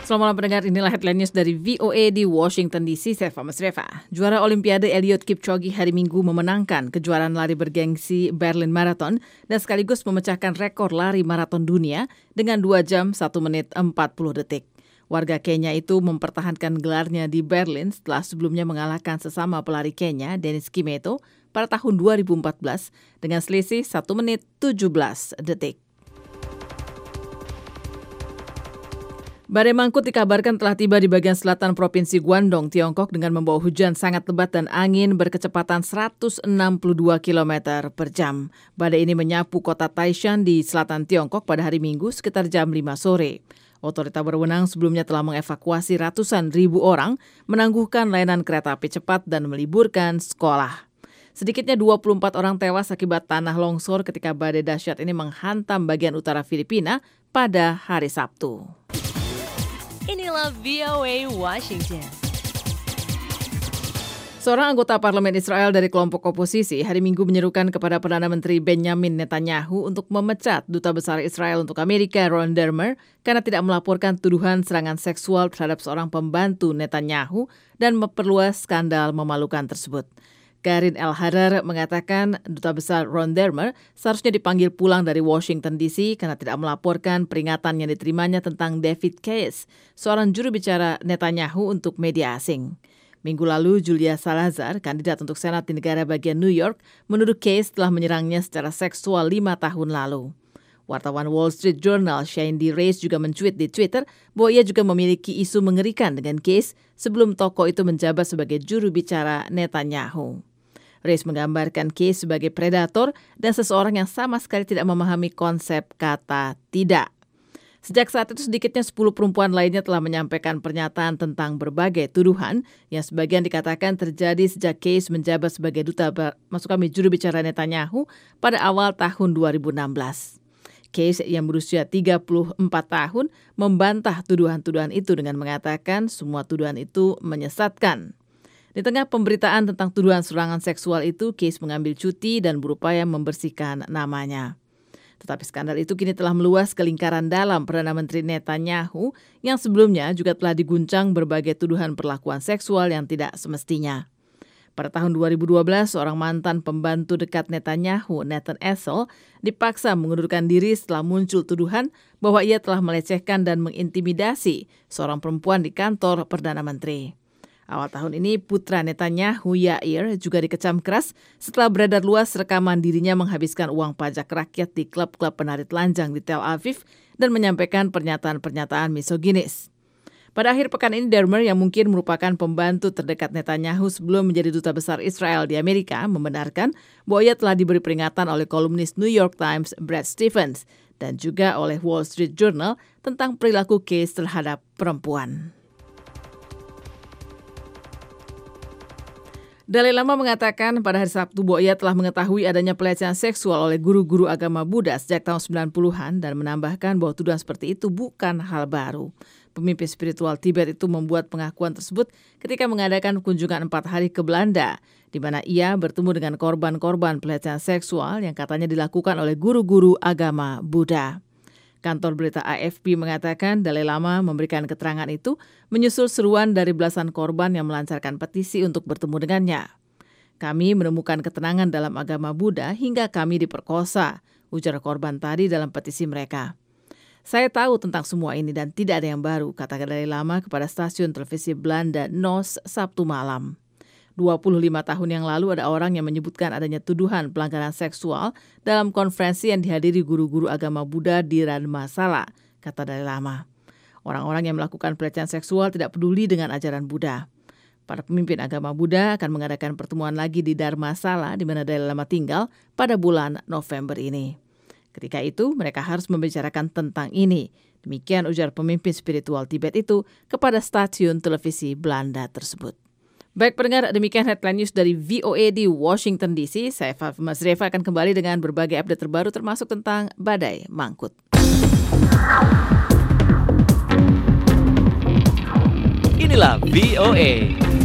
Selamat malam pendengar, inilah headline news dari VOA di Washington DC, saya Mas Reva. Juara Olimpiade Eliud Kipchoge hari Minggu memenangkan kejuaraan lari bergengsi Berlin Marathon dan sekaligus memecahkan rekor lari maraton dunia dengan 2 jam 1 menit 40 detik. Warga Kenya itu mempertahankan gelarnya di Berlin setelah sebelumnya mengalahkan sesama pelari Kenya, Dennis Kimeto, pada tahun 2014 dengan selisih 1 menit 17 detik. Badai mangkut dikabarkan telah tiba di bagian selatan Provinsi Guangdong, Tiongkok dengan membawa hujan sangat lebat dan angin berkecepatan 162 km per jam. Badai ini menyapu kota Taishan di selatan Tiongkok pada hari Minggu sekitar jam 5 sore. Otoritas berwenang sebelumnya telah mengevakuasi ratusan ribu orang, menangguhkan layanan kereta api cepat dan meliburkan sekolah. Sedikitnya 24 orang tewas akibat tanah longsor ketika badai dahsyat ini menghantam bagian utara Filipina pada hari Sabtu. Inilah VOA Washington. Seorang anggota parlemen Israel dari kelompok oposisi hari Minggu menyerukan kepada Perdana Menteri Benjamin Netanyahu untuk memecat Duta Besar Israel untuk Amerika Ron Dermer karena tidak melaporkan tuduhan serangan seksual terhadap seorang pembantu Netanyahu dan memperluas skandal memalukan tersebut. Karin El-Harar mengatakan Duta Besar Ron Dermer seharusnya dipanggil pulang dari Washington DC karena tidak melaporkan peringatan yang diterimanya tentang David Kayes, seorang juru bicara Netanyahu untuk media asing. Minggu lalu, Julia Salazar, kandidat untuk Senat di negara bagian New York, menuduh Kayes telah menyerangnya secara seksual 5 tahun lalu. Wartawan Wall Street Journal Shane D. Reis juga mencuit di Twitter bahwa ia juga memiliki isu mengerikan dengan Kayes sebelum tokoh itu menjabat sebagai juru bicara Netanyahu. Reis menggambarkan Kayes sebagai predator dan seseorang yang sama sekali tidak memahami konsep kata tidak. Sejak saat itu sedikitnya 10 perempuan lainnya telah menyampaikan pernyataan tentang berbagai tuduhan yang sebagian dikatakan terjadi sejak Kayes menjabat sebagai juru bicara Netanyahu pada awal tahun 2016. Kayes yang berusia 34 tahun membantah tuduhan-tuduhan itu dengan mengatakan semua tuduhan itu menyesatkan. Di tengah pemberitaan tentang tuduhan serangan seksual itu, Kayes mengambil cuti dan berupaya membersihkan namanya. Tetapi skandal itu kini telah meluas ke lingkaran dalam Perdana Menteri Netanyahu yang sebelumnya juga telah diguncang berbagai tuduhan perlakuan seksual yang tidak semestinya. Pada tahun 2012, seorang mantan pembantu dekat Netanyahu, Nathan Essel, dipaksa mengundurkan diri setelah muncul tuduhan bahwa ia telah melecehkan dan mengintimidasi seorang perempuan di kantor Perdana Menteri. Awal tahun ini, putra Netanyahu, Yair, juga dikecam keras setelah beredar luas rekaman dirinya menghabiskan uang pajak rakyat di klub-klub penari telanjang di Tel Aviv dan menyampaikan pernyataan-pernyataan misoginis. Pada akhir pekan ini, Dermer yang mungkin merupakan pembantu terdekat Netanyahu sebelum menjadi duta besar Israel di Amerika membenarkan bahwa ia telah diberi peringatan oleh kolumnis New York Times Brad Stevens dan juga oleh Wall Street Journal tentang perilaku Kayes terhadap perempuan. Dalai Lama mengatakan pada hari Sabtu bahwa ia telah mengetahui adanya pelecehan seksual oleh guru-guru agama Buddha sejak tahun 90-an dan menambahkan bahwa tuduhan seperti itu bukan hal baru. Pemimpin spiritual Tibet itu membuat pengakuan tersebut ketika mengadakan kunjungan 4 hari ke Belanda, di mana ia bertemu dengan korban-korban pelecehan seksual yang katanya dilakukan oleh guru-guru agama Buddha. Kantor berita AFP mengatakan Dalai Lama memberikan keterangan itu menyusul seruan dari belasan korban yang melancarkan petisi untuk bertemu dengannya. Kami menemukan ketenangan dalam agama Buddha hingga kami diperkosa, ujar korban tadi dalam petisi mereka. Saya tahu tentang semua ini dan tidak ada yang baru, kata Dalai Lama kepada stasiun televisi Belanda NOS Sabtu malam. 25 tahun yang lalu ada orang yang menyebutkan adanya tuduhan pelanggaran seksual dalam konferensi yang dihadiri guru-guru agama Buddha di Dharmasala, kata Dalai Lama. Orang-orang yang melakukan pelecehan seksual tidak peduli dengan ajaran Buddha. Para pemimpin agama Buddha akan mengadakan pertemuan lagi di Dharmasala di mana Dalai Lama tinggal pada bulan November ini. Ketika itu mereka harus membicarakan tentang ini. Demikian ujar pemimpin spiritual Tibet itu kepada stasiun televisi Belanda tersebut. Baik pendengar, demikian headline news dari VOA di Washington DC. Saya Mas Reva akan kembali dengan berbagai update terbaru termasuk tentang badai mangkut. Inilah VOA.